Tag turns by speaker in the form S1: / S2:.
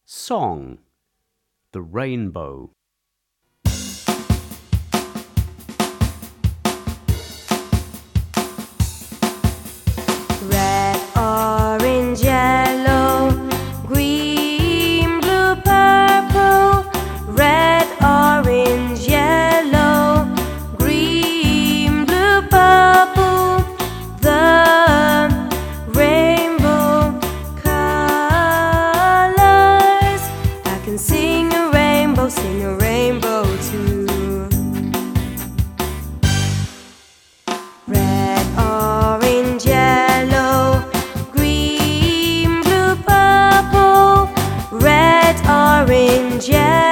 S1: Song, the rainbow.
S2: Red, orange, yellow, green, blue, purple. Red, orange, yellow, green, blue, purple. The rainbow colors. I can sing a rainbow too. Red, orange, yellow, green, blue, purple. Red, orange, yellow.